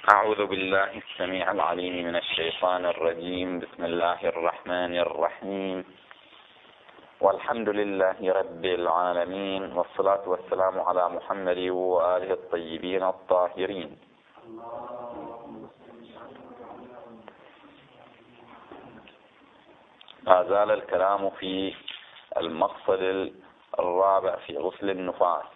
أعوذ بالله السميع العليم من الشيطان الرجيم. بسم الله الرحمن الرحيم، والحمد لله رب العالمين، والصلاة والسلام على محمد وآله الطيبين الطاهرين. ما زال الكلام في المقصد الرابع في غسل النفاس،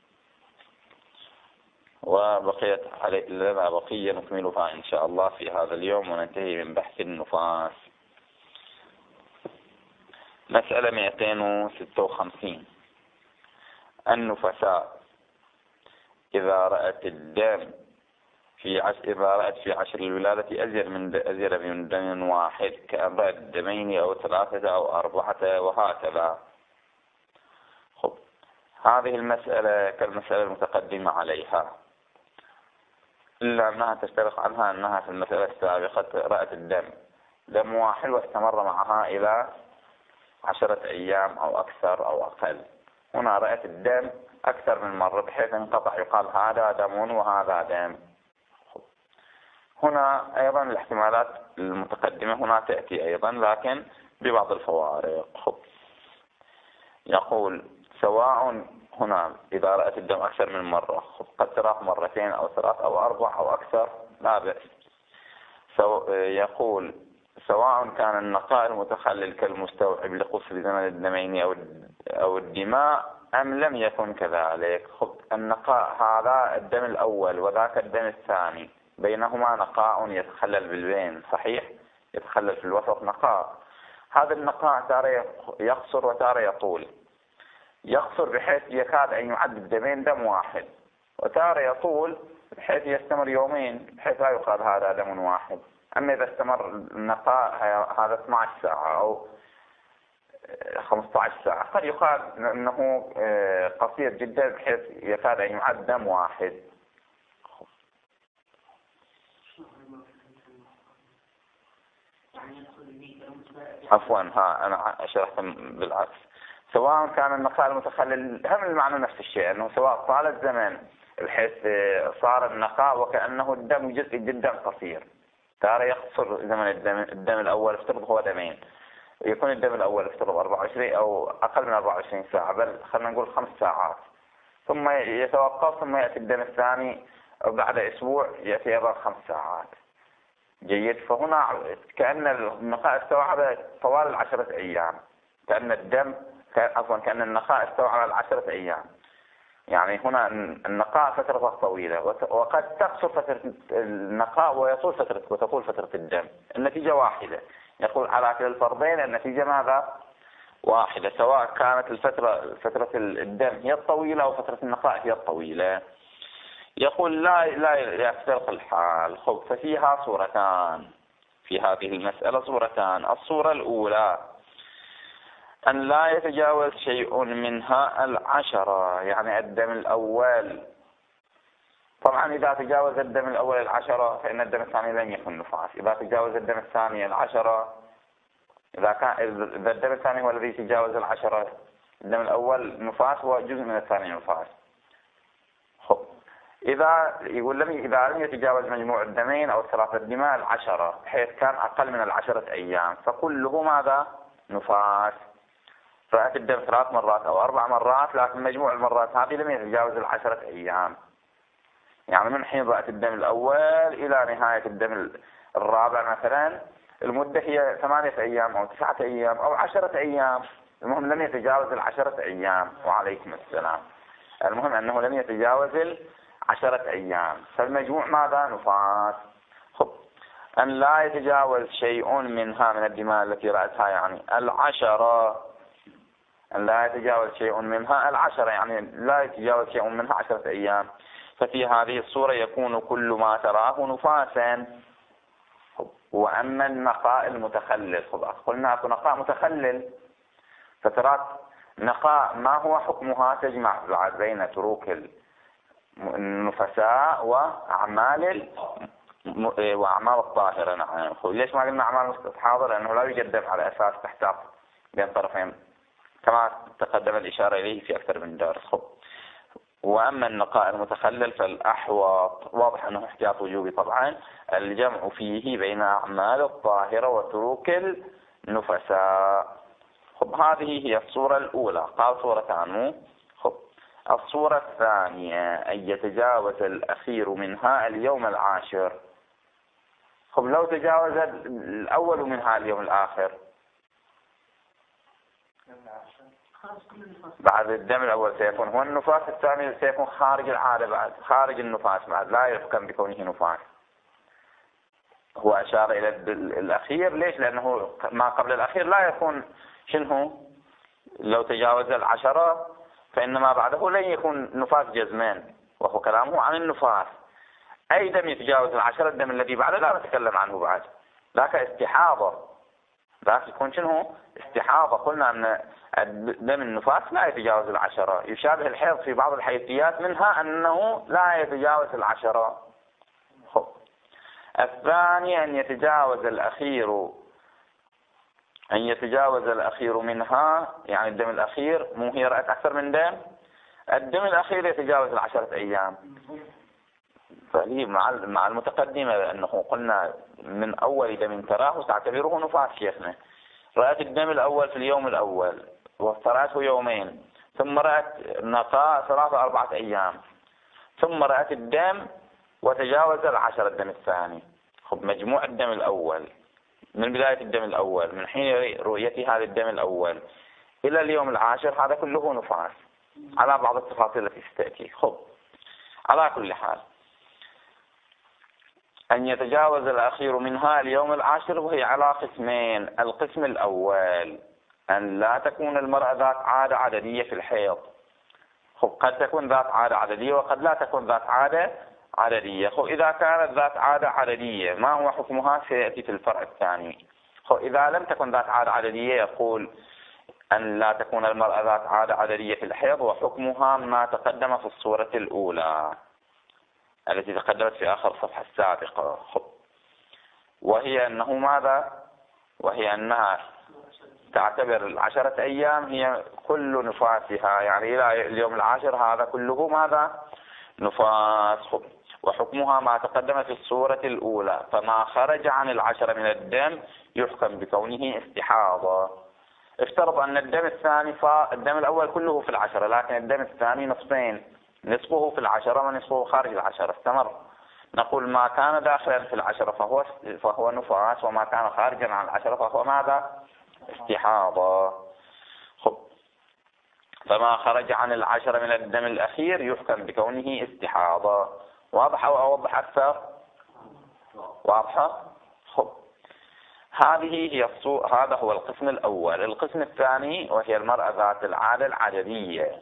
وبقيت لنا بقية نكملها إن شاء الله في هذا اليوم وننتهي من بحث النفاس. مسألة 256. النفساء إذا رأت الدم إذا رأت في عشر الولادة أزيد من دم واحد، كأن رأت دمين أو ثلاثة أو أربعة وهكذا. هذه المسألة كالمسألة المتقدمة عليها، إلا أنها تفترق عنها أنها في المسألة السابقة رأت دم واحد واستمر معها إلى 10 أيام أو أكثر أو أقل. هنا رأت الدم أكثر من مرة بحيث انقطع، يقال هذا دم وهذا دم. هنا أيضا الاحتمالات المتقدمة هنا تأتي أيضا، لكن ببعض الفوارق. يقول سواء هنا إذا رأت الدم أكثر من مرة، قد تراه مرتين أو ثلاث أو أربع أو أكثر، لا بأس. يقول سواء كان النقاء المتخلل كالمستوعب لغسل زمن الدمين أو الدماء أم لم يكن كذلك. النقاء هذا الدم الأول وذاك الدم الثاني، بينهما نقاء يتخلل بالبين، صحيح، يتخلل في الوسط نقاء. هذا النقاء تارة يقصر وتارة يطول. يقصر بحيث يكاد أن يعد الدمين دم واحد، وتارة يطول بحيث يستمر يومين بحيث لا يقال هذا دم واحد. أما إذا استمر النقاء هذا 12 ساعة أو 15 ساعة قد يقال أنه قصير جدا بحيث يكاد أن يعد دم واحد. عفوا، أنا شرحت بالعكس. سواء كان النقاء المتخلل، هم المعنى نفس الشيء، أنه سواء طال الزمن بحيث صار النقاء وكأنه الدم جزء جدا قصير. تارة يقصر زمن الدم الأول، افترض هو دمين، يكون الدم الأول افترض 24 أو أقل من 24 ساعة، بل خلينا نقول 5 ساعات، ثم يتوقف، ثم يأتي الدم الثاني بعد أسبوع يأتي أيضا 5 ساعات. جيد. فهنا كأن النقاء استوعب طوال 10 أيام، كأن النقاء استوعب 10 أيام. يعني هنا النقاء فترة طويلة، وقد تقصر فترة النقاء وتطول فترة الدم. النتيجة واحدة. يقول على كلا الفرضين النتيجة ماذا؟ واحدة، سواء كانت فترة الدم هي الطويلة أو فترة النقاء هي الطويلة. يقول لا يفترق الحال. ففيها صورتان في هذه المسألة، صورتان. الصورة الأولى أن لا يتجاوز شيء منها 10، يعني الدم الأول. طبعا إذا تجاوز الدم الأول 10 فإن الدم الثاني لن يكون نفاس. إذا تجاوز الدم الثاني 10، إذا الدم الثاني هو الذي تجاوز 10، الدم الأول نفاس وجزء من الثاني نفاس. إذا لم يتجاوز مجموع الدمين أو 3 دماء 10 بحيث كان أقل من 10 أيام، فكله ماذا؟ نفاس. رأت الدم 3 مرات أو 4 مرات، لكن مجموع المرات هذه لم يتجاوز 10 أيام. يعني من حين رأت الدم الأول إلى نهاية الدم الرابع مثلا، المدة هي 8 أيام أو 9 أيام أو 10 أيام. المهم لم يتجاوز 10 أيام. وعليكم السلام. المهم أنه لم يتجاوز 10 أيام، فالمجموع ماذا؟ نفاس. أن لا يتجاوز شيء منها من الدماء التي رأتها، يعني 10. أن لا يتجاوز شيء منها 10، يعني لا يتجاوز شيء منها 10 أيام. ففي هذه الصورة يكون كل ما تراه نفاسا. وأما النقاء المتخلل، قلنا أكو نقاء متخلل، فترات نقاء ما هو حكمها؟ تجمع بين تروك النفساء وأعمال الطاهرة. نعم. ليش ما قلنا أعمال مستحاضرة؟ لأنه لا يوجد دم على أساس تحتاط بين طرفين، كما تقدم الإشارة إليه في أكثر من درس. وأما النقاء المتخلل فالأحوط، واضح أنه احتياط وجوبي طبعا، الجمع فيه بين أعمال الطاهرة وتروك النفساء. خب هذه هي الصورة الأولى. قال صورتان مو؟ خب الصورة الثانية أن يتجاوز الأخير منها اليوم العاشر. خب لو تجاوز الأول منها اليوم الآخر بعد الدم الأول سيكون هو النفاس، الثاني سيكون خارج العادة بعد، خارج النفاس بعد، لا يحكم بكونه نفاس. هو أشار إلى الأخير ليش؟ لأنه ما قبل الأخير لا يكون شنو؟ لو تجاوز 10 فإن ما بعده لن يكون نفاس جزمان، وهو كلامه عن النفاس. أي دم يتجاوز 10 الدم الذي بعده لا نتكلم عنه بعد، ذاك استحاضة، ذاك يكون شنو؟ استحاضة. قلنا أن دم النفاس لا يتجاوز 10، يشابه الحيض في بعض الحيثيات، منها أنه لا يتجاوز 10. الثاني أن يتجاوز الأخير منها، يعني الدم الأخير، مو هي رأت أكثر من دم، الدم الأخير يتجاوز 10 أيام. فهي مع المتقدمة، لأنه قلنا من أول دم تراه تعتبره نفاس شيخنا. رأت الدم الأول في اليوم الأول وافترته يومين، ثم رأت نقاء 3-4 أيام، ثم رأت الدم وتجاوز 10 الدم الثاني. خب مجموع الدم الأول من بداية الدم الأول، من حين رؤية هذا الدم الأول إلى اليوم العاشر، هذا كله نفاس على بعض التفاصيل التي ستأتي. خب على كل حال أن يتجاوز الأخير منها اليوم العاشر، وهي على قسمين. القسم الأول أن لا تكون المرأة ذات عادة عددية في الحيض. خب قد تكون ذات عادة عددية وقد لا تكون ذات عادة عددية. خب إذا كانت ذات عادة عددية ما هو حكمها؟ سيأتي في الفرع الثاني. خب إذا لم تكن ذات عادة عددية يقول أن لا تكون المرأة ذات عادة عددية في الحيض، وحكمها ما تقدم في الصورة الأولى التي تقدمت في آخر الصفحة السابقة. وهي أنه ماذا؟ وهي أنها تعتبر 10 أيام هي كل نفاسها، يعني إلى اليوم العاشر هذا كله ماذا؟ نفاس. وحكمها ما تقدم في الصورة الأولى، فما خرج عن 10 من الدم يحكم بكونه استحاضة. افترض أن الدم الثاني، الدم الأول كله في 10، لكن الدم الثاني نصفين، نصفه في 10 ونصفه خارج 10، استمر. نقول ما كان داخلا في 10 فهو نفاس، وما كان خارجا عن 10 فهو ماذا؟ استحاضة. فما خرج عن 10 من الدم الأخير يحكم بكونه استحاضة. واضح أو أوضح أكثر؟ واضحة؟ هذه هي هذا هو القسم الأول. القسم الثاني وهي المرأة ذات العادة العددية.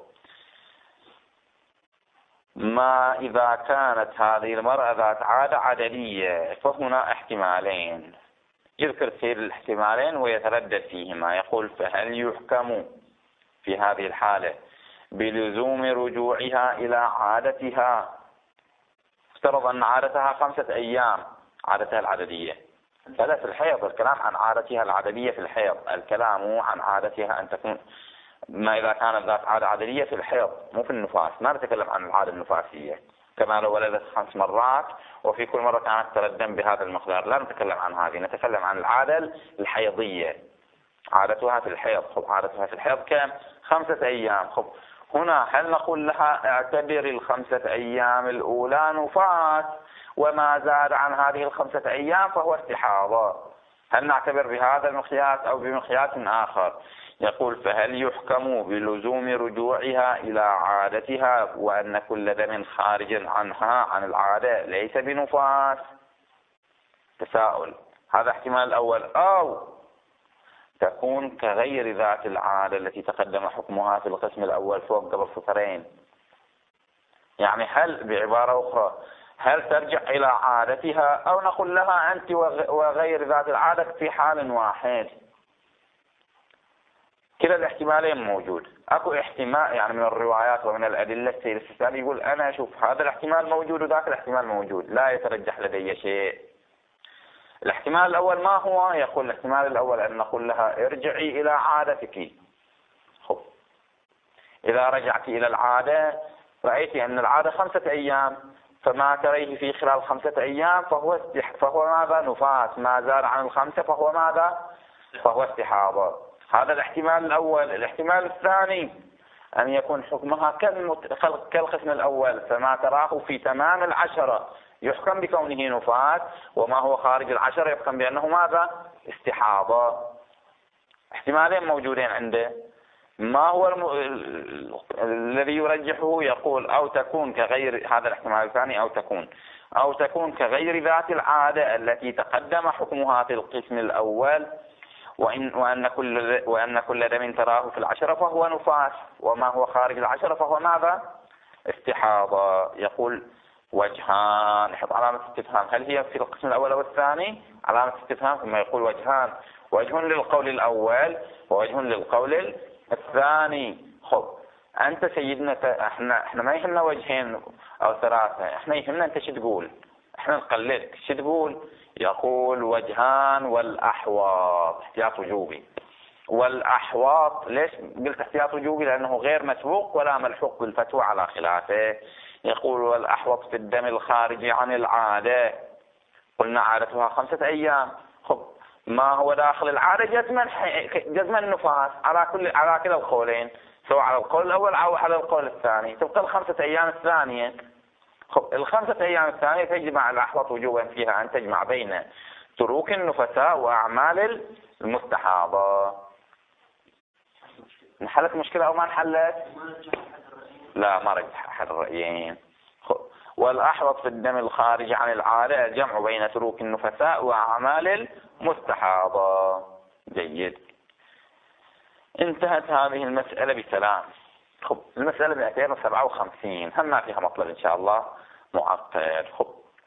ما إذا كانت هذه المرأة ذات عادة عددية فهنا احتمالين، يذكر سير الاحتمالين ويتردد فيهما. يقول فهل يحكم في هذه الحالة بلزوم رجوعها إلى عادتها؟ افترض أن عادتها 5 أيام، عادتها العددية، فلا في الحيض الكلام عن عادتها العددية في الحيض، الكلام عن عادتها أن تكون، ما إذا كانت ذات عادة عددية في الحيض مو في النفاس، ما نتكلم عن العادة النفاسية، كما لو ولدت 5 مرات وفي كل مرة كانت ترى الدم بهذا المقدار، لا نتكلم عن هذه، نتكلم عن العادة الحيضية، عادتها في الحيض. عادتها في الحيض كم؟ 5 أيام. هنا هل نقول لها اعتبر 5 أيام الأولى نفاس، وما زاد عن هذه 5 أيام فهو استحاضة؟ هل نعتبر بهذا المقياس أو بمقياس آخر؟ يقول فهل يحكم بلزوم رجوعها إلى عادتها، وأن كل دم خارج عنها عن العادة ليس بنفاس؟ تساؤل. هذا احتمال الأول. أو تكون كغير ذات العادة التي تقدم حكمها في القسم الأول فوق قبل سطرين. يعني هل بعبارة أخرى هل ترجع إلى عادتها، أو نقول لها أنت وغير ذات العادة في حال واحد؟ كلا الاحتمالين موجود. أكو احتمال يعني من الروايات ومن الأدلة السيد السيستاني يقول أنا أشوف هذا الاحتمال موجود وذاك الاحتمال موجود، لا يترجح لدي شيء. الاحتمال الأول ما هو؟ يقول الاحتمال الأول أن نقول لها ارجعي إلى عادتك. إذا رجعت إلى العادة رأيت أن العادة 5 أيام، فما تريه في خلال 5 أيام فهو ماذا؟ نفاس. ما زاد عن ال5 فهو ماذا؟ فهو استحاضة. هذا الاحتمال الأول. الاحتمال الثاني أن يكون حكمها كالقسم الأول، فما تراه في تمام 10 يحكم بكونه نفاس، وما هو خارج 10 يحكم بأنه ماذا؟ استحاضة. احتمالين موجودين عنده. ما هو الذي يرجحه؟ يقول أو تكون كغير، هذا الاحتمال الثاني، أو تكون كغير ذات العادة التي تقدم حكمها في القسم الأول، وأن كل دم تراه في 10 فهو نفاس، وما هو خارج 10 فهو ماذا؟ استحاضة. يقول وجهان، يحط علامة استفهام، هل هي في القسم الأول أو الثاني؟ علامة استفهام، ثم يقول وجهان، وجه للقول الأول ووجه للقول الثاني. خب أنت سيدنا، احنا ما يهمنا وجهين أو 3، احنا يهمنا أنت شو تقول، احنا نقلدك شو تقول. يقول وجهان والأحواط، احتياط وجوبي. والأحواط ليش قلت احتياط وجوبي؟ لأنه غير مسبوق ولا ملحوق بالفتوى على خلافه. يقول والأحوط في الدم الخارجي عن العادة، قلنا عادتها 5 أيام. خب ما هو داخل العادة جزما النفاس على كلا القولين، سواء على القول الأول أو على القول الثاني، تبقى 5 أيام الثانية. خب 5 أيام الثانية تجمع الأحوط وجوبا فيها أن تجمع بين تروك النفساء وأعمال المستحاضة. انحلت مشكلة أو ما انحلت؟ لا، ما رجح أحد الرأيين. والأحوط في الدم الخارج عن العادة الجمع بين تروك النفساء وأعمال المستحاضة. جيد، انتهت هذه المسألة بسلام. خب المسألة 257 هم ما فيها مطلب إن شاء الله معقد. خب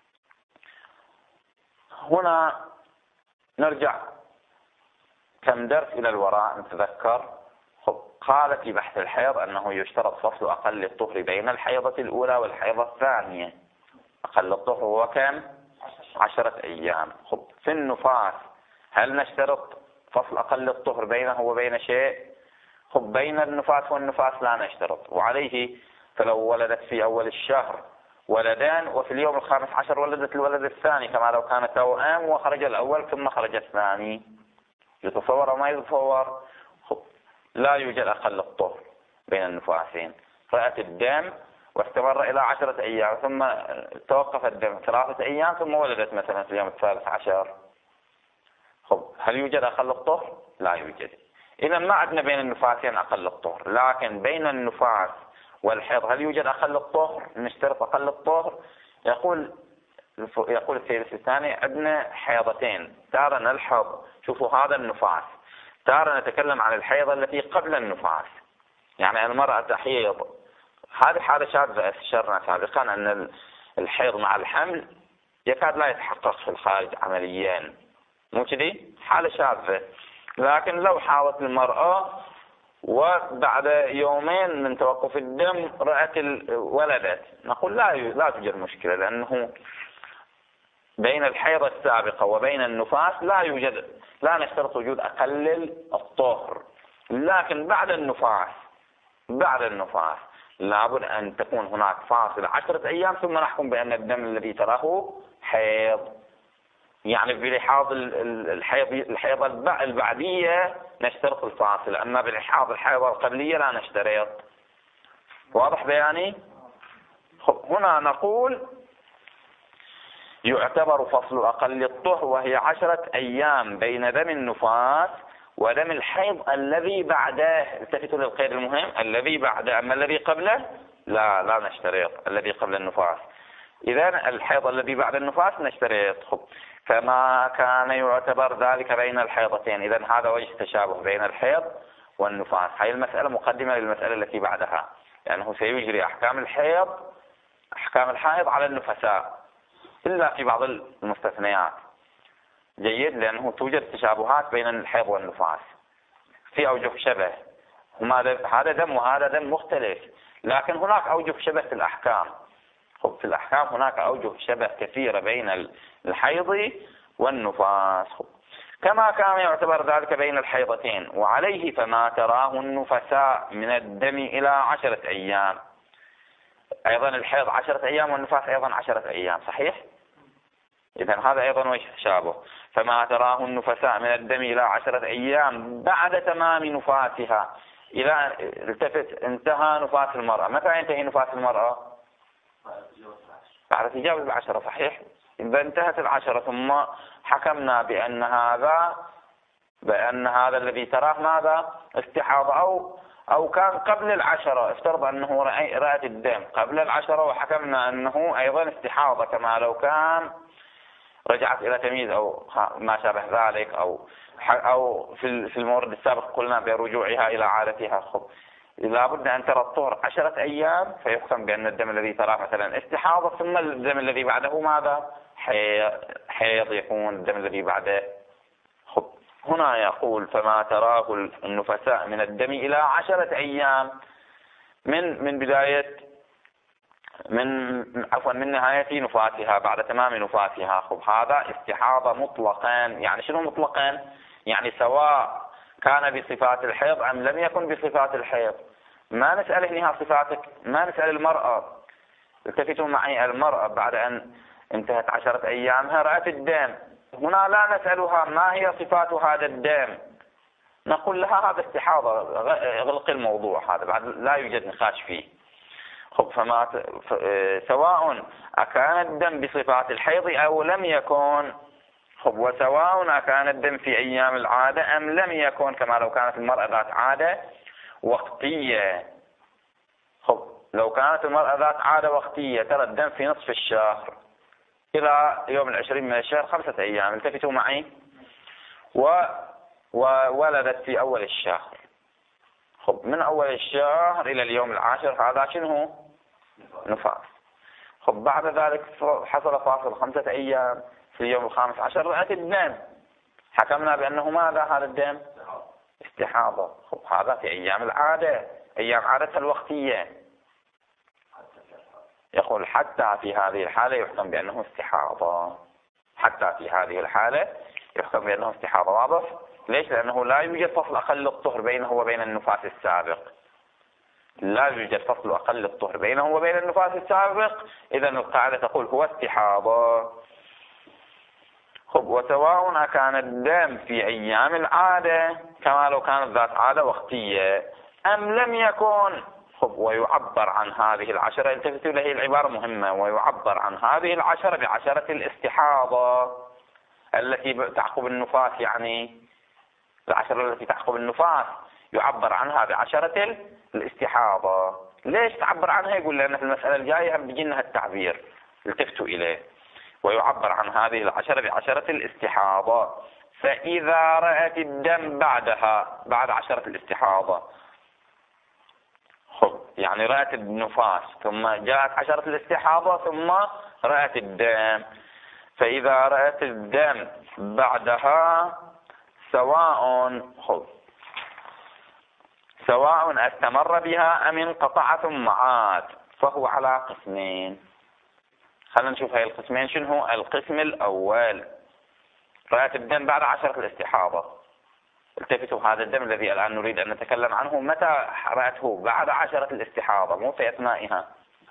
هنا نرجع كم درس إلى الوراء نتذكر. خب قال في بحث الحيض أنه يشترط فصل أقل الطهر بين الحيضة الأولى والحيضة الثانية. أقل الطهر هو كم؟ 10 أيام. خب في النفاس هل نشترط فصل أقل الطهر بينه وبين شيء؟ خب بين النفاس والنفاس لا نشترط. وعليه فلو ولدت في أول الشهر ولدان وفي اليوم 15 ولدت الولد الثاني، كما لو كان توأم وخرج الأول ثم خرج الثاني، يتصور أو ما يتصور؟ لا يوجد أقل الطهر بين النفاسين. رأت الدم واستمر إلى 10 أيام ثم توقف الدم 3 أيام ثم ولدت مثلا في اليوم 13. خب هل يوجد أقل الطهر؟ لا يوجد. إذا ما عندنا بين النفاسين أقل الطهر، لكن بين النفاس والحيض هل يوجد أقل الطهر؟ نشترط أقل الطهر. يقول السيد السيستاني عندنا حيضتين، تارة نلحظ، شوفوا هذا النفاس، تارة نتكلم عن الحيضة التي قبل النفاس، يعني المرأة تحيض، هذه حالة شاذة أشرنا سابقا أن الحيض مع الحمل يكاد لا يتحقق في الخارج عمليا، مو كذي؟ حالة شاذة. لكن لو حاضت المرأة وبعد يومين من توقف الدم رأت ولدت، نقول لا توجد مشكلة، لأنه بين الحيضة السابقة وبين النفاس لا نشترط وجود أقل الطهر. لكن بعد النفاس لابد أن تكون هناك فاصل 10 أيام ثم نحكم بأن الدم الذي تراه حيض. يعني بلحاظ الحيض البعدية نشترط الفاصل، أما بلحاظ الحيض القبلية لا نشترط. واضح بياني؟ هنا نقول يعتبر فصل أقل الطهر وهي 10 أيام بين دم النفاس ودم الحيض الذي بعده. التفتوا للقيد المهم، الذي بعده. أما الذي قبله لا نشترط الذي قبل النفاس. إذا الحيض الذي بعد النفاس نشترط. فما كان يعتبر ذلك بين الحيضتين. إذا هذا وجه تشابه بين الحيض والنفاس. هذه المسألة مقدمة للمسألة التي بعدها، لأنه سيجري أحكام الحائض على النفساء إلا في بعض المستثنيات. جيد، لأنه توجد تشابهات بين الحيض والنفاس في أوجه شبه، هذا دم وهذا دم مختلف، لكن هناك أوجه شبه في الأحكام. في الأحكام هناك أوجه شبه كثيرة بين الحيض والنفاس، كما كان يعتبر ذلك بين الحيضتين. وعليه فما تراه النفساء من الدم إلى 10 أيام أيضا الحيض 10 أيام والنفاس أيضا 10 أيام، صحيح؟ إذن هذا أيضا وجه تشابه. فما تراه النفساء من الدم إلى 10 أيام بعد تمام نفاسها. إلى التفت انتهى نفاس المرأة، متى ينتهي نفاس المرأة؟ بعد تجاوز 10، صحيح؟ إذا انتهت 10 ثم حكمنا بأن هذا الذي تراه ماذا؟ استحاضة، أو كان قبل 10، افترض أنه رأت الدم قبل 10 وحكمنا أنه أيضا استحاضة، كما لو كان رجعت إلى تمييز أو ما شابه ذلك، أو في المورد السابق قلنا برجوعها إلى عادتها. لا بد أن ترى الطهر 10 أيام فيحكم بأن الدم الذي تراه مثلا استحاضة، ثم الدم الذي بعده ماذا؟ حيض يكون الدم الذي بعده. هنا يقول فما تراه النفساء من الدم إلى 10 أيام من بداية من نهاية نفاسها، بعد تمام نفاسها. هذا استحاضة مطلقا. يعني شنو مطلقا؟ يعني سواء كان بصفات الحيض أم لم يكن بصفات الحيض. ما نسأل هنا صفاتك، ما نسأل المرأة. التفتوا معي، المرأة بعد أن انتهت 10 أيامها رأت الدم، هنا لا نسألها ما هي صفات هذا الدم، نقول لها هذا استحاضة، اغلق الموضوع، هذا بعد لا يوجد نقاش فيه. سواء أكان الدم بصفات الحيض أو لم يكن، وسواء أكان الدم في أيام العادة أم لم يكن، كما لو كانت المرأة ذات عادة وقتية. لو كانت المرأة ذات عادة وقتية ترى الدم في نصف الشهر إلى يوم 20 من الشهر 5 أيام، التفتوا معي، وولدت في أول الشهر. من أول الشهر إلى اليوم 10 هذا شنو؟ نفاس. بعد ذلك حصل فاصل 5 أيام، في اليوم 15 رأت الدم، حكمنا بأنه ماذا هذا الدم؟ استحاضة. هذا في أيام العادة، أيام عادتها الوقتية. يقول حتى في هذه الحالة يحكم بأنه استحاضة، حتى في هذه الحالة يحكم بأنه استحاضة. واضح؟ ليش؟ لأنه لا يوجد فصل أقل الطهر بينه وبين النفاس السابق، لا يوجد فصل أقل الطهر بينه وبين النفاس السابق. إذا القاعدة تقول هو استحاضة. وسواء كان الدم في أيام العادة كما لو كانت ذات عادة وقتية أم لم يكن. ويعبر عن هذه 10، التفتوا له العبارة مهمة، ويعبر عن هذه 10 ب10 الاستحاضة التي تعقب النفاس. يعني 10 التي تعقب النفاس يعبر عنها ب10 الاستحاضة. ليش تعبر عنها؟ يقول لأن في المسألة الجاية هم بيجي لنا التعبير، التفتوا إليه. ويعبر عن هذه 10 ب10 الاستحاضة. فإذا رأت الدم بعدها، بعد 10 الاستحاضة، يعني رأت النفاس ثم جاءت 10 الاستحاضة ثم رأت الدم. فإذا رأت الدم بعدها سواء استمر بها أم انقطع ثم عاد، فهو على قسمين. خلينا نشوف هاي القسمين. شنو القسم الأول؟ رأت الدم بعد 10 الاستحاضة. التفتوا، هذا الدم الذي الآن نريد أن نتكلم عنه متى رأته؟ بعد 10 الاستحاضة، مو في أثنائها.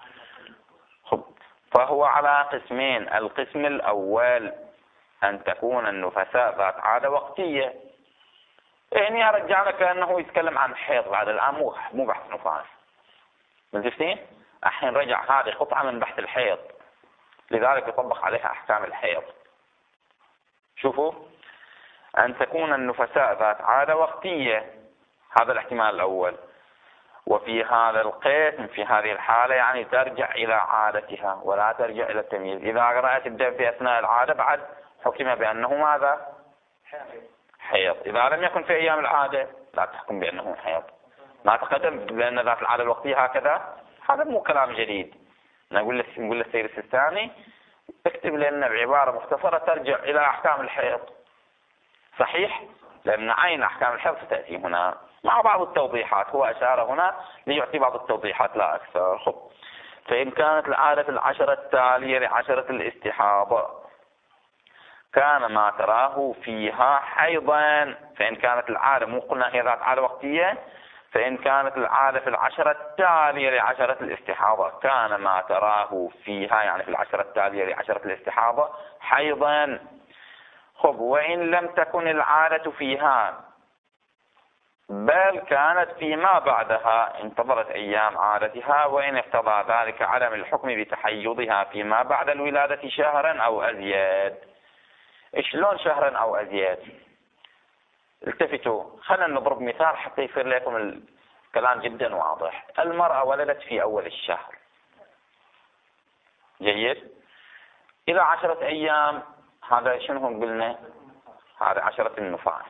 فهو على قسمين. القسم الأول أن تكون النفساء ذات عادة وقتية. يعني يا رجال كأنه يتكلم عن حيض بعد الآن، مو بحث نفاس. متفقين؟ الحين رجع هذه قطعة من بحث الحيض، لذلك يطبق عليها أحكام الحيض. شوفوا، أن تكون النفساء ذات عادة وقتية، هذا الاحتمال الأول. وفي هذا القسم، في هذه الحالة يعني ترجع إلى عادتها ولا ترجع إلى التمييز. إذا رأت الدم في أثناء العادة بعد حكم بأنه ماذا؟ حيض. إذا لم يكن في أيام العادة لا تحكم بأنه حيض. ما تقدم بأن ذات العادة الوقتية هكذا، هذا مو كلام جديد. نقول للسيد السيستاني اكتب لنا بعبارة مختصرة ترجع إلى أحكام الحيض. صحيح؟ لأن عين أحكام الحيض ستأتي هنا مع بعض التوضيحات. هو أشار هنا ليعطي بعض التوضيحات لا أكثر. فإن كانت العادة 10 التالية ل10 الاستحاضة كان ما تراه فيها حيضا. فإن كانت العادة، مو قلنا هي ذات عادة وقتية، فإن كانت العادة في العشرة التالية لعشرة الاستحاضة كان ما تراه فيها، يعني في العشرة التالية لعشرة الاستحاضة، حيضا. وإن لم تكن العادة فيها بل كانت فيما بعدها انتظرت أيام عادتها، وإن اقتضى ذلك عدم الحكم بتحيضها فيما بعد الولادة شهرا أو أزيد. شلون شهرا أو أزيد؟ التفتوا، خلينا نضرب مثال حتى يصير لكم الكلام جدا واضح. المرأة ولدت في أول الشهر، جيد، إلى 10 أيام، هذا شنو قلنا؟ هذا 10 النفاس.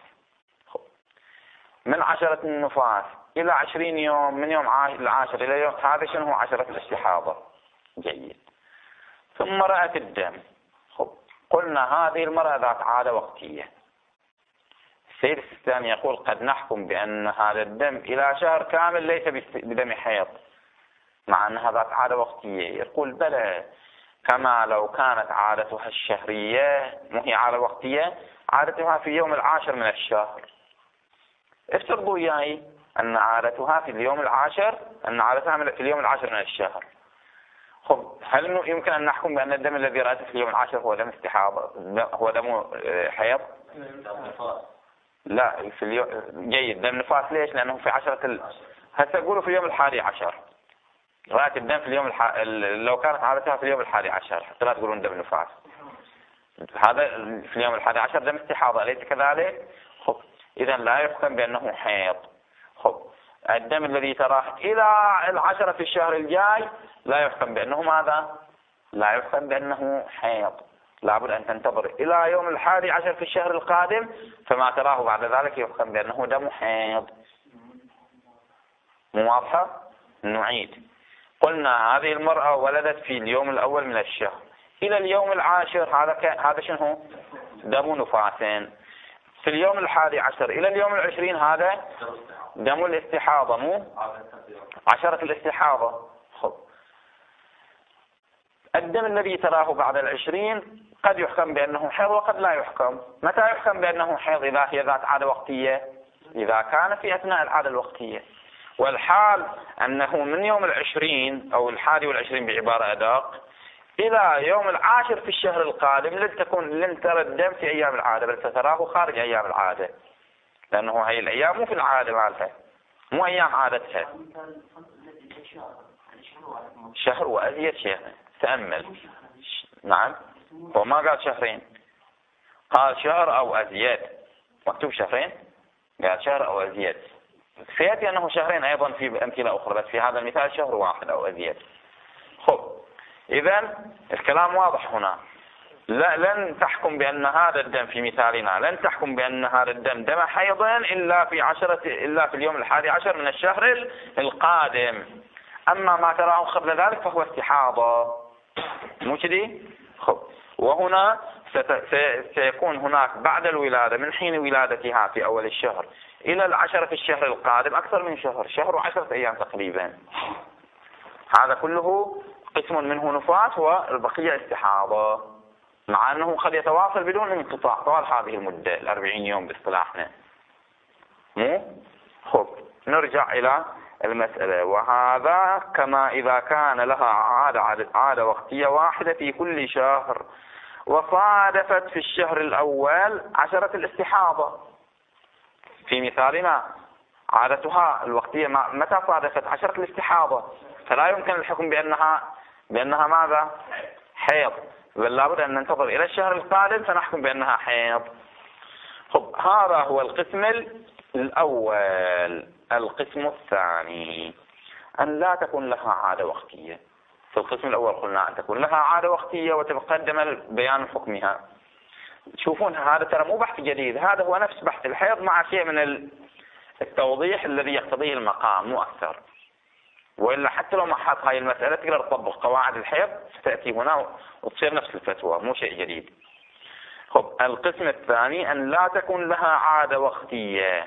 من 10 النفاس إلى 20 يوم، من يوم العاشر إلى يوم، هذا شنو؟ 10 الاستحاضة، جيد. ثم رأت الدم. قلنا هذه المرأة ذات عادة وقتية. السيد السيستاني يقول قد نحكم بأن هذا الدم إلى شهر كامل ليس بدم حيض، مع أنها ذات عادة وقتية. يقول بلى، كما لو كانت عادتها الشهرية، مو هي عادة وقتية، عادتها في اليوم العاشر من الشهر. افترضوا وياي أن عادتها في اليوم العاشر، أن عادتها في اليوم العاشر من الشهر. هل يمكن أن نحكم بأن الدم الذي رأته في اليوم العاشر هو دم استحاضة، هو دم حيض؟ لا، في اليوم، جيد، دم نفاس. ليش؟ لأنه في 10 هسه قولوا في اليوم 11 رأت الدم في اليوم لو كانت عادتها في اليوم 11 حتى لا تقولون دم نفاس، هذا في اليوم 11 دم استحاضة، أليس كذلك؟ إذا لا يحكم بأنه حيض. الدم الذي تراه إلى 10 في الشهر الجاي لا يحكم بأنه ماذا؟ لا يحكم بأنه حيض. لابد أن تنتظر إلى يوم 11 في الشهر القادم، فما تراه بعد ذلك يحكم بأنه دم حيض. واضحة؟ نعيد. قلنا هذه المرأة ولدت في اليوم الأول من الشهر إلى اليوم العاشر، هذا شنو؟ دم نفاسين. في اليوم 11 إلى اليوم 20 هذا دم الاستحاضة، مو 10 الاستحاضة. الدم الذي تراه بعد 20 قد يحكم بأنه حيض وقد لا يحكم. متى يحكم بأنه حيض؟ إذا هي ذات عادة وقتية، إذا كان في أثناء العادة الوقتية. والحال أنه من يوم 20 أو 21 بعبارة أدق إلى يوم 10 في الشهر القادم لن ترى الدم في أيام العادة، بل ستراه خارج أيام العادة، لأنه هي الأيام مو في العادة مالها، مو أيام عادتها. شهر وأزيد شيء، تأمل. نعم، هو ما قال شهرين، قال شهر أو أزيد. مكتوب شهرين، قال شهر أو أزيد. سيأتي أنه شهرين أيضا في أمثلة أخرى، بس في هذا المثال شهر واحد أو أزيد. إذن الكلام واضح هنا. لن تحكم بأن هذا الدم في مثالنا، لن تحكم بأن هذا الدم دم حيضا إلا في اليوم 11 من الشهر القادم. أما ما تراه قبل ذلك فهو استحاضة، مو كذي؟ وهنا سيكون هناك بعد الولادة، من حين ولادتها في أول الشهر إلى 10 في الشهر القادم أكثر من شهر و10 أيام تقريبا. هذا كله قسم منه نفاس والبقية استحاضة، مع أنه قد يتواصل بدون انقطاع طوال هذه المدة 40 يوم باصطلاحنا. نرجع إلى المسألة. وهذا كما إذا كان لها عادة وقتية واحدة في كل شهر وصادفت في الشهر الأول 10 الاستحاضة. في مثالنا عادتها الوقتية متى صادفت؟ 10 الاستحاضة، فلا يمكن الحكم بأنها ماذا؟ حيض، بل لابد أن ننتظر إلى الشهر القادم فنحكم بأنها حيض. هذا هو القسم الأول. القسم الثاني أن لا تكون لها عادة وقتية. في القسم الأول قلنا أن تكون لها عادة وقتية وتقدم بيان حكمها. تشوفون هذا ترى مو بحث جديد، هذا هو نفس بحث الحيض مع شيء من التوضيح الذي يقتضيه المقام، مو أكثر. وإلا حتى لو ما حط هاي المسألة تقدر تطبق قواعد الحيض تأتي هنا وتصير نفس الفتوى، مو شيء جديد. القسم الثاني أن لا تكون لها عادة وقتية.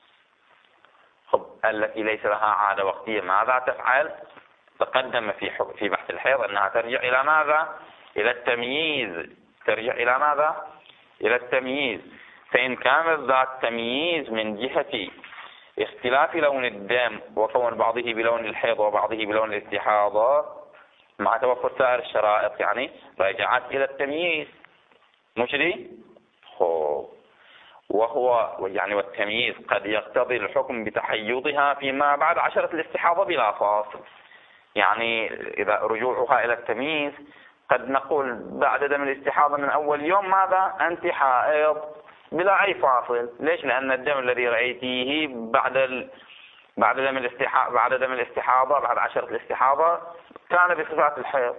التي ليس لها عادة وقتية ماذا تفعل؟ تقدم في بحث الحيض أنها ترجع إلى ماذا؟ إلى التمييز. ترجع إلى ماذا؟ إلى التمييز. فإن كانت ذات تمييز من جهة اختلاف لون الدم وكون بعضه بلون الحيض وبعضه بلون الاستحاضة مع توفر سائر الشرائط، يعني رجعت إلى التمييز. مش دي؟ وهو يعني والتمييز قد يقتضي الحكم بتحيضها فيما بعد عشرة الاستحاضة بلا فاصل. يعني إذا رجوعها إلى التمييز قد نقول بعد دم الاستحاضة من أول يوم ماذا؟ أنت حائض بلا أي فاصل. ليش؟ لأن الدم الذي رأيتيه بعد دم الاستحاضة بعد عشرة الاستحاضة كان بصفات الحيض.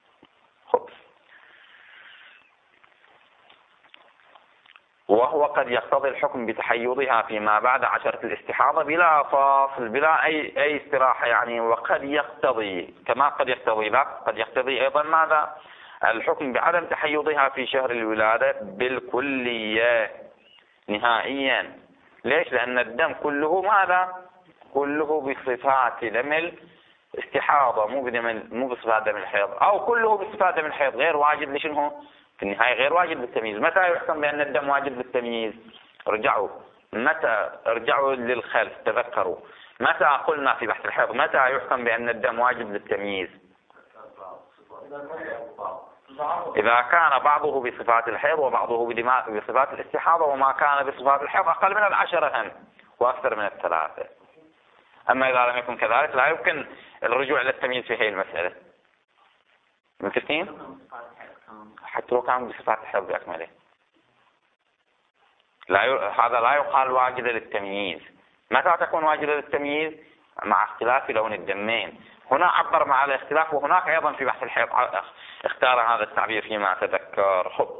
وهو قد يقتضي الحكم بتحيضها فيما بعد عشرة الاستحاضة بلا فاصل بلا أي استراحة يعني. وقد يقتضي كما قد يقتضي قد يقتضي أيضا ماذا؟ الحكم بعدم تحيضها في شهر الولادة بالكلية نهائيا. ليش؟ لأن الدم كله ماذا؟ كله بصفات دم الاستحاضة مو بصفات دم الحيض، أو كله بصفات دم الحيض غير واجب. لشنو؟ في النهاية غير واجب بالتمييز. متى يحكم بأن الدم واجب بالتمييز؟ ارجعوا للخلف، تذكروا متى قلنا في بحث الحيض متى يحكم بأن الدم واجب بالتمييز؟ إذا كان بعضه بصفات الحيض وبعضه بصفات الاستحاضة، وما كان بصفات الحيض أقل من 10 وأكثر من 3. أما إذا لم يكن كذلك لا يمكن الرجوع إلى التمييز في هذه المسألة. متفقين؟ حتى لو كان بصفات الحيض بأكمله هذا لا يقال واجد للتمييز. متى تكون واجد للتمييز؟ مع اختلاف لون الدمين. هنا عبر مع الاختلاف، وهناك أيضا في بحث الحيض اختار هذا التعبير فيما أتذكر.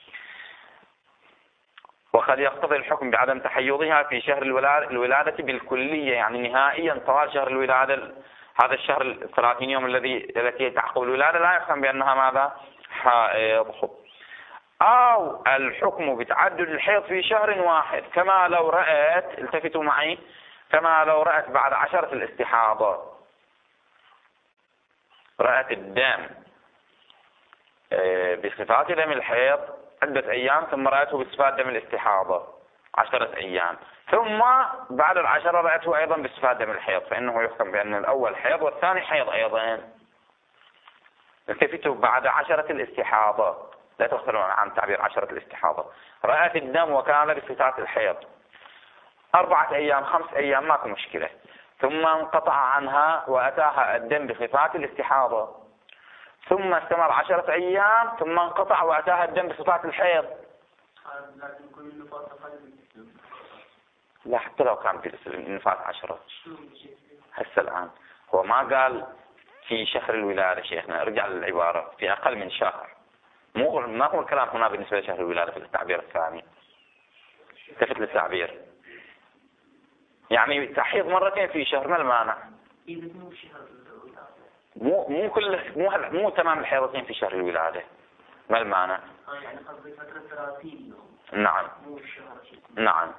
وقد يقتضي الحكم بعدم تحيضها في شهر الولادة بالكلية، يعني نهائيا طوال شهر الولادة. هذا الشهر 30 يوم التي تعقب الولادة لا يفهم بأنها ماذا؟ حائض. أو الحكم بتعدد الحيض في شهر واحد، كما لو رأت، التفتوا معي، كما لو رأت بعد 10 الاستحاضة، رأت الدم بصفات دم الحيض عدة أيام، ثم رأته بصفات دم الاستحاضة 10 أيام، ثم بعد 10 رأته أيضا بصفات دم الحيض، فإنه يحكم بأن الأول حيض والثاني حيض أيضا. التفتوا بعد 10 الاستحاضة، لا تختلفون عن تعبير 10 الاستحاضة، رأت الدم وكان بصفات الحيض 4 أيام 5 أيام ماكو مشكلة، ثم انقطع عنها وأتاها الدم بصفات الاستحاضة، ثم استمر 10 أيام، ثم انقطع وأتاها الدم بصفات الحيض. لا، حتى لو كان في النفاس 10 هسه الآن هو ما قال في شهر الولادة شيخنا، ارجع للعبارة في أقل من شهر. ما هو الكلام هنا بالنسبة لشهر الولادة في التعبير الثاني. التفت للتعبير، يعني تحيض مرتين في شهر، ما المانع؟ مو تمام الحيضتين في شهر الولادة، ما المانع؟ يعني قصدي فترة 30 يوم. نعم مو الشهر. نعم.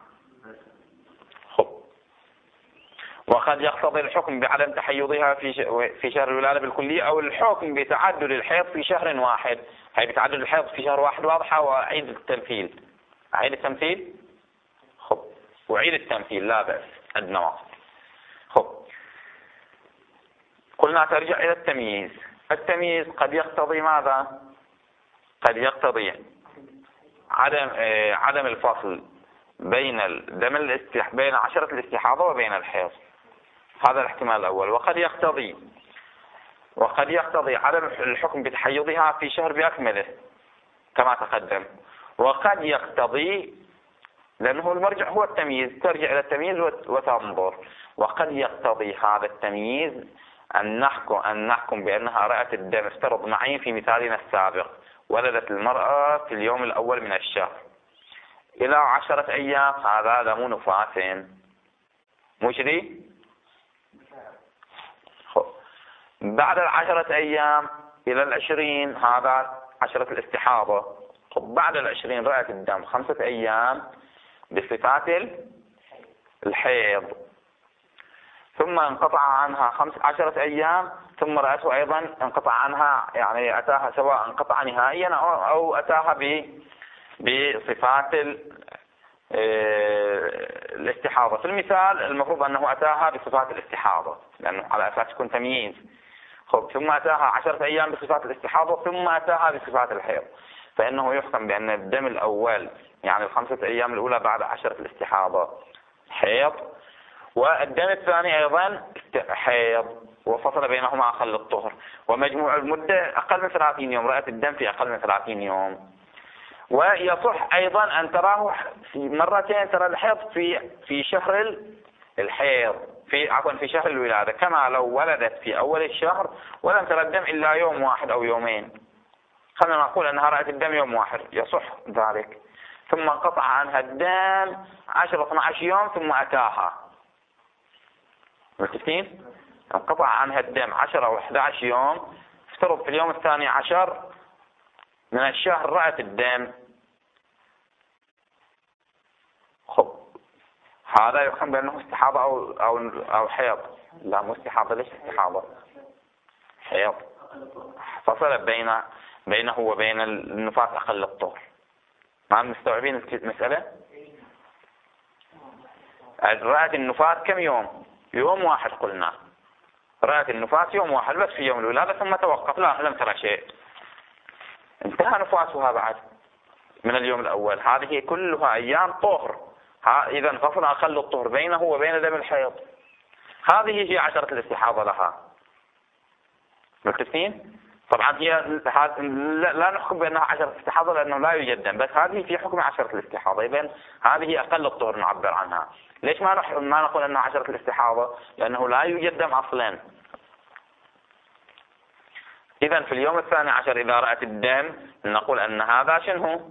وقد يقتضي الحكم بعدم تحيضها في شهر الولادة بالكلية، أو الحكم بتعدد الحيض في شهر واحد. هي بتعدد الحيض في شهر واحد واضحة، وأعيد التمثيل. أعيد التمثيل وأعيد التمثيل لا بأس، عندنا وقت. قلنا ترجع إلى التمييز. التمييز قد يقتضي ماذا؟ قد يقتضي عدم الفصل بين بين 10 الاستحاضة وبين الحيض، هذا الاحتمال الأول. وقد يقتضي عدم الحكم بتحيضها في شهر بأكمله كما تقدم. وقد يقتضي، لأنه المرجع هو التمييز، ترجع إلى التمييز وتنظر. وقد يقتضي هذا التمييز أن نحكم بأنها رأت الدم، افترض معي في مثالنا السابق ولدت المرأة في اليوم الأول من الشهر إلى 10 أيام، هذا دم نفاس، مش دي؟ بعد 10 أيام إلى 20 هذا 10 الاستحاضة. بعد 20 رأت الدم 5 أيام بصفات الحيض، ثم انقطع عنها 10 أيام، ثم رأته أيضا انقطع عنها، يعني أتاها سواء انقطع نهائيا أو أتاها بصفات الاستحاضة. في المثال المفروض أنه أتاها بصفات الاستحاضة لأنه على أساس يكون تمييز. ثم أتاها 10 أيام بصفات الاستحاضة ثم أتاها بصفات الحيض، فإنه يحكم بأن الدم الأول يعني ال5 أيام الأولى بعد 10 الاستحاضة حيض، والدم الثاني أيضا حيض، وفصل بينهما أقل الطهر، ومجموع المدة أقل من 30 يوم، رأت الدم في أقل من 30 يوم. ويصح أيضا أن تراه في مرتين، ترى الحيض في شهر الحيض في شهر الولادة، كما لو ولدت في أول الشهر ولم ترى الدم إلا يوم واحد أو يومين. خلينا نقول أنها رأت الدم يوم واحد، يصح ذلك. ثم انقطع عنها الدم 10-12 يوم ثم أتاها، متفقين؟ انقطع عنها الدم 10 أو 11 يوم، افترض في اليوم 12 من الشهر رأت الدم. هذا يحكم بأنه استحاضة أو حيض. لا مو استحاضة. ليش استحاضة؟ حيض. فصل بينه وبين النفاس أقل الطهر. ما مستوعبين المسألة؟ رأت النفاس كم يوم؟ يوم واحد قلنا. رأت النفاس يوم واحد بس في يوم الولادة ثم توقف، لا لم ترى شيء، انتهى نفاسها بعد من اليوم الأول. هذه كلها أيام طهر. إذا انفصل أقل الطهر بينه وبين دم الحيض. هذه هي 10 الاستحاضة لها. متفقين؟ طبعا هي لا نحكم بأنها 10 استحاضة لأنه لا يوجد دم، بس هذه في حكم 10 الاستحاضة. إذن هذه أقل الطهر نعبر عنها. ليش ما نقول أنها 10 الاستحاضة؟ لأنه لا يوجد دم أصلا. إذن في اليوم 12 إذا رأت الدم نقول أن هذا شنو؟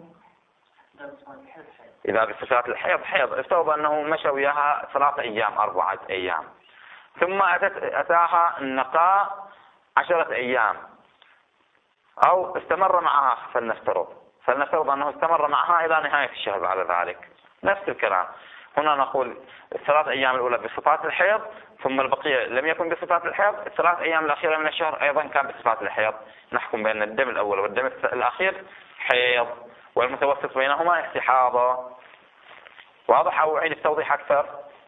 إذا بصفات الحيض حيض. افترض أنه مشى وياها 3 أيام 4 أيام، ثم أتاها النقاء 10 أيام، أو استمر معها. فلنفترض أنه استمر معها إلى نهاية الشهر بعد ذلك. نفس الكلام هنا نقول 3 أيام الأولى بصفات الحيض، ثم البقية لم يكن بصفات الحيض. 3 أيام الأخيرة من الشهر أيضا كان بصفات الحيض. نحكم بأن الدم الأول والدم الأخير حيض، والمتوسط بينهما استحاضة. واضح أو أعيد التوضيح أكثر؟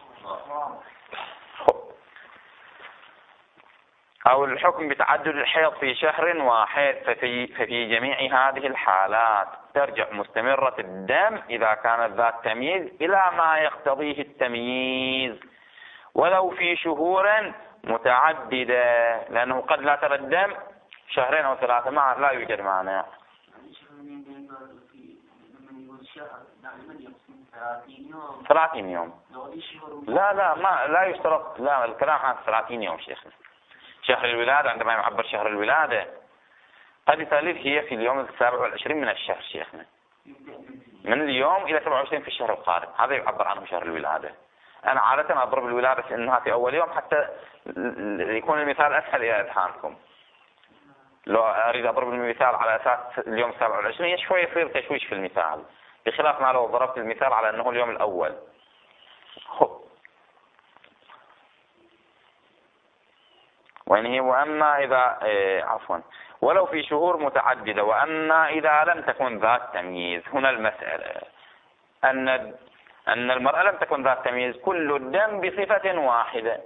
أو الحكم بتعدد الحيض في شهر واحد. ففي جميع هذه الحالات ترجع مستمرة الدم إذا كانت ذات تمييز إلى ما يقتضيه التمييز، ولو في شهور متعددة، لأنه قد لا ترى الدم 2 أو 3 معا، لا يوجد مانع. 30 يوم. لا يشترط. لا الكلام عن 30 يوم شيخنا. شهر الولادة عندما يعبر شهر الولادة قد يصير هي في اليوم 27 من الشهر شيخنا، من اليوم إلى 27 في الشهر القادم، هذا يعبر عنه شهر الولادة. أنا عادة أضرب الولادة في أنها في أول يوم حتى يكون المثال أسهل إلى إذهانكم. لو أريد أضرب المثال على أساس اليوم 27 شوي يصير تشويش في المثال، بخلاف ما لو ضربت المثال على أنه اليوم الأول. وأما إذا ولو في شهور متعددة، وأما إذا لم تكن ذات تمييز. هنا المسألة أن المرأة لم تكن ذات تمييز، كل الدم بصفة واحدة.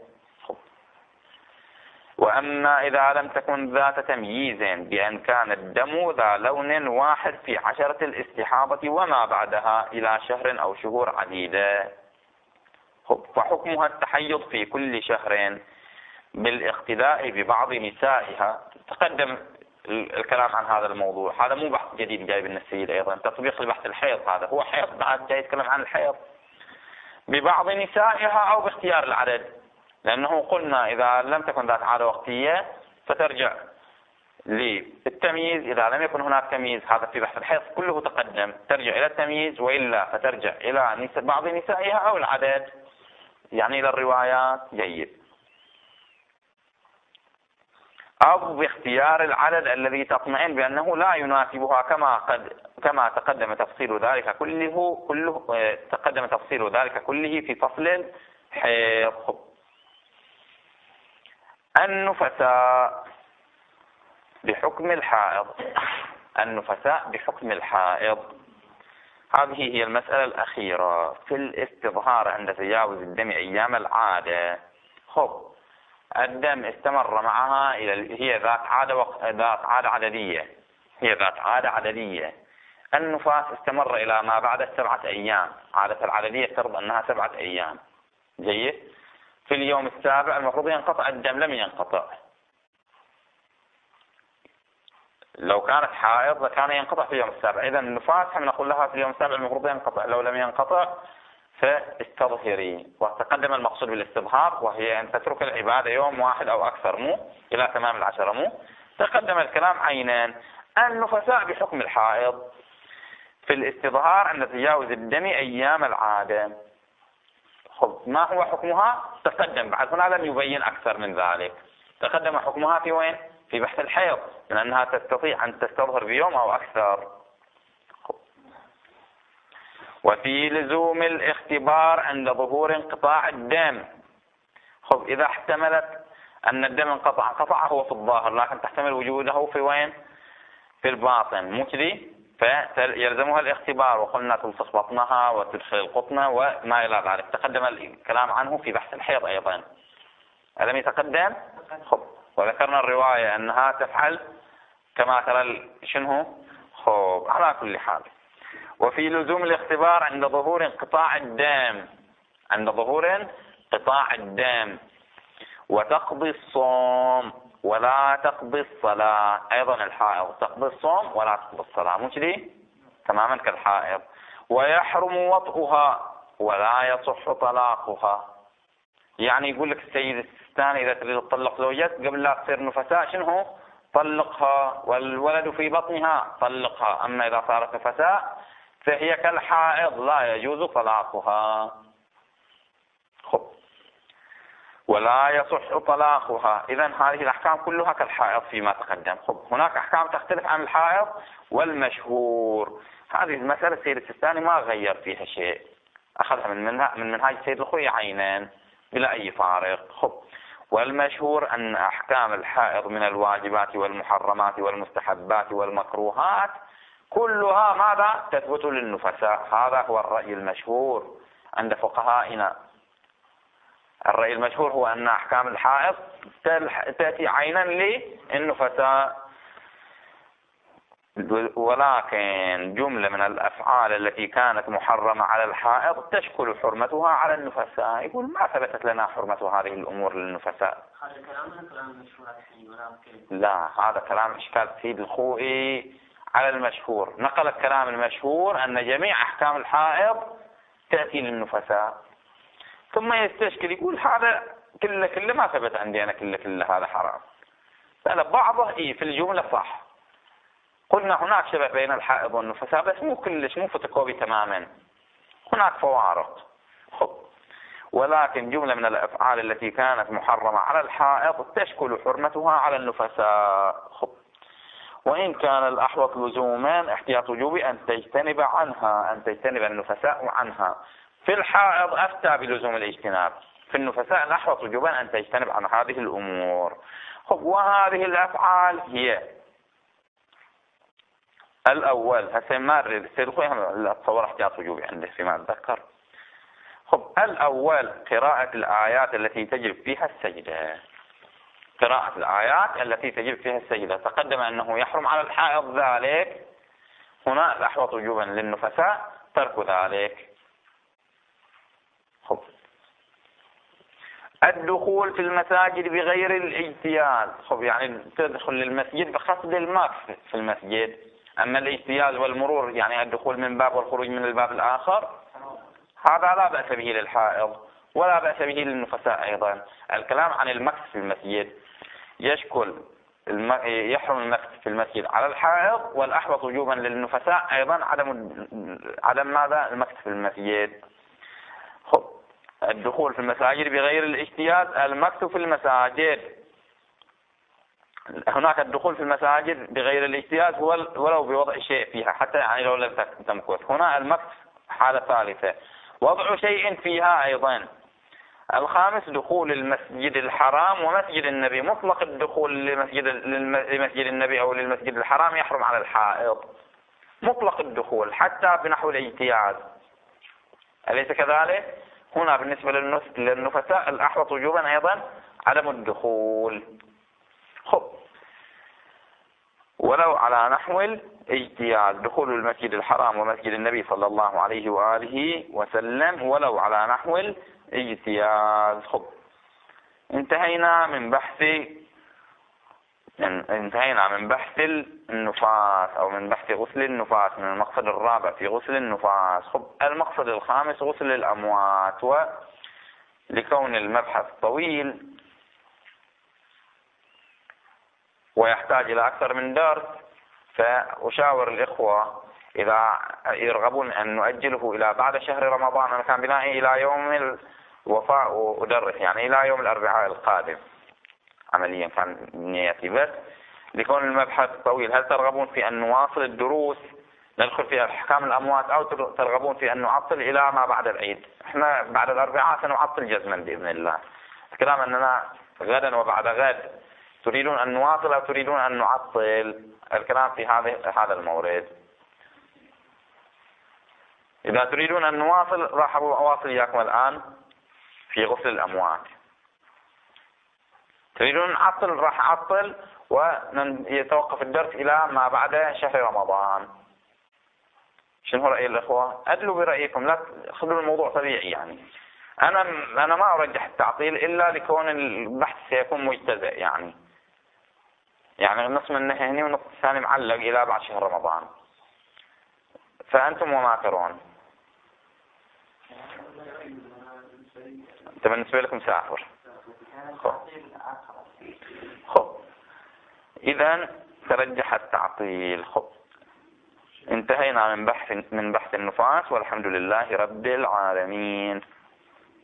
وأما إذا لم تكن ذات تمييز بأن كان الدم ذا لون واحد في 10 الاستحاضة وما بعدها إلى شهر أو شهور عديدة، فحكمها التحيض في كل شهر بالاقتداء ببعض نسائها. تقدم الكلام عن هذا الموضوع، هذا مو بحث جديد جايب السيد، أيضا تطبيق لبحث الحيض، هذا هو حيض بعد جاي يتكلم عن الحيض ببعض نسائها أو باختيار العدد، لأنه قلنا إذا لم تكن ذات عادة وقتية فترجع للتمييز، إذا لم يكن هناك تمييز، هذا في بحث الحيض كله تقدم، ترجع إلى التمييز، وإلا فترجع إلى بعض نسائها أو العدد، يعني إلى الروايات. جيد. أو باختيار العدد الذي تطمئن بأنه لا يناسبها، كما تقدم تفصيل ذلك كله في فصل الحيض. النفساء بحكم الحائض. هذه هي المسألة الأخيرة في الاستظهار عند تجاوز الدم أيام العادة. خب الدم استمر معها هي ذات عادة عددية، هي ذات عادة عددية. النفاس استمر إلى ما بعد 7 أيام، عادة العددية تفرض أنها 7 أيام. جيد. في اليوم السابع المفروض ينقطع الدم، لم ينقطع. لو كانت حائض كان ينقطع في اليوم السابع. إذا النفاس هم نقول لها في اليوم السابع المفروض ينقطع، لو لم ينقطع فاستظهري. وتقدم المقصود بالاستظهار وهي أن تترك العبادة يوم واحد أو أكثر، مو إلى تمام العشرة. مو تقدم الكلام عينان. النفساء بحكم الحائض في الاستظهار عند تجاوز الدم أيام العادة. خب ما هو حكمها؟ تقدم بعد هنا، لم يبين أكثر من ذلك. تقدم حكمها في وين؟ في بحث الحيض، من أنها تستطيع أن تستظهر بيوم أو أكثر. وفي لزوم الاختبار عند ظهور انقطاع الدم. خب إذا احتملت أن الدم انقطع هو في الظاهر، لكن تحتمل وجوده في وين؟ في الباطن، مو كذي؟ فيلزمها الاختبار، وقلنا تلصق بطنها وتدخل القطنة وما إلى ذلك. تقدم الكلام عنه في بحث الحيض أيضا، ألم يتقدم؟ خب وذكرنا الرواية أنها تفعل كما ترى شنو. خب على كل حال. وفي لزوم الاختبار عند ظهور انقطاع الدم، عند ظهور انقطاع الدم. وتقضي الصوم ولا تقضي الصلاة. أيضا الحائض تقضي الصوم ولا تقضي الصلاة، مو كذي؟ تماما كالحائض. ويحرم وطئها ولا يصح طلاقها. يعني يقول لك السيد السيستاني إذا تريد تطلق زوجتك قبل لا تصير نفساء شنو؟ طلقها، والولد في بطنها طلقها. أما إذا صارت نفساء فهي كالحائض لا يجوز طلاقها. خب ولا يصح طلاقها. إذا هذه الأحكام كلها كالحائض فيما تقدم. خب هناك أحكام تختلف عن الحائض والمشهور. هذه المسألة السيد السيستاني ما غير فيها شيء، أخذها من منهاج السيد الخوئي عينان بلا أي فارق. خب والمشهور أن أحكام الحائض من الواجبات والمحرمات والمستحبات والمكروهات كلها ماذا؟ تثبت للنفساء. هذا هو الرأي المشهور عند فقهائنا. الرأي المشهور هو أن أحكام الحائض تأتي عينا للنفساء. ولكن جملة من الأفعال التي كانت محرمة على الحائض تشكل حرمتها على النفساء. يقول ما ثبتت لنا حرمة هذه الأمور للنفساء. هذا كلام المشهور الحين لا، هذا كلام إشكال السيد الخوئي على المشهور. نقل الكلام المشهور أن جميع أحكام الحائض تأتي للنفساء، ثم يستشكل يقول هذا كله ما ثبت عندي أنا، كله هذا حرام. لا بعضه في الجملة صح. قلنا هناك شبه بين الحائض والنفساء، بس مو كلش، مو فتكوبي تماما، هناك فوارق. خب ولكن جملة من الأفعال التي كانت محرمة على الحائض تشكل حرمتها على النفساء. خب وإن كان الأحوط لزوما احتياط وجوبي أن تجتنب عنها، أن تجتنب النفساء عنها. في الحائض أفتى بلزوم الاجتناب، في النفساء الأحوط وجوبا أن تجتنب عن هذه الأمور. خب وهذه الأفعال هي الأول هسه ما أريد السيد الخوئي أتصور احتياط وجوبي عنده فيما أتذكر. خب الأول قراءة الآيات التي تجب فيها السجدة. قراءة الآيات التي تجب فيها السجدة. تقدم أنه يحرم على الحائض ذلك، هنا الأحوط وجوبا للنفساء ترك ذلك. خب الدخول في المساجد بغير الاجتياز. خب يعني تدخل للمسجد بقصد المكث في المسجد. أما الاجتياز والمرور يعني الدخول من باب والخروج من الباب الآخر، هذا لا بأس به للحائض ولا بأس به للنفساء أيضا. الكلام عن المكث في المسجد يحرم المكث في المسجد على الحائض، والأحوط وجوبا للنفساء أيضا عدم ماذا؟ المكث في المسجد. خب الدخول في المساجد بغير الاجتياز، المكث في المساجد. هناك الدخول في المساجد بغير الاجتياز ولو بوضع شيء فيها، حتى يعني لو لم تمكث. هنا المكث حالة ثالثة، وضع شيء فيها أيضا. الخامس دخول المسجد الحرام ومسجد النبي. مطلق الدخول لمسجد النبي أو للمسجد الحرام يحرم على الحائض. مطلق الدخول حتى بنحو الاجتياز، أليس كذلك؟ هنا بالنسبة للنفساء الأحوط وجوبا أيضا عدم الدخول. خب، ولو على نحو الاجتياز، دخول المسجد الحرام ومسجد النبي صلى الله عليه وآله وسلم ولو على نحو الاجتياز. خب، انتهينا من بحث النفاس أو من بحث غسل النفاس، من المقصد الرابع في غسل النفاس. خب، المقصد الخامس غسل الأموات. ولكون المبحث طويل ويحتاج إلى أكثر من درس، فأشاور الإخوة إذا يرغبون أن نؤجله إلى بعد شهر رمضان، أنا كان بنائي إلى يوم الوفاء وأدرس يعني إلى يوم الأربعاء القادم، عمليا كان نيتي، بس لكون المبحث طويل هل ترغبون في أن نواصل الدروس ندخل في أحكام الأموات، أو ترغبون في أن نعطل إلى ما بعد العيد؟ احنا بعد الأربعاء سنعطل جزما بإذن الله. الكلام أننا غدا وبعد غد تريدون أن نواصل أو تريدون أن نعطل؟ الكلام في هذا المورد. إذا تريدون أن نواصل راح أواصل إياكم الآن في غسل الأموات. تريدون نعطل راح أعطل ويتوقف الدرس إلى ما بعد شهر رمضان. شنو رأي الأخوة؟ أدلوا برأيكم، لا تأخذوا الموضوع طبيعي. يعني أنا ما أرجح التعطيل إلا لكون البحث سيكون مجتزئ، يعني النصف منه هنا والنصف الثاني معلق إلى بعد شهر رمضان، فأنتم وما ترون. أنت بالنسبة لكم سافر. خب، إذن ترجح التعطيل. خب، انتهينا من بحث النفاس، والحمد لله رب العالمين.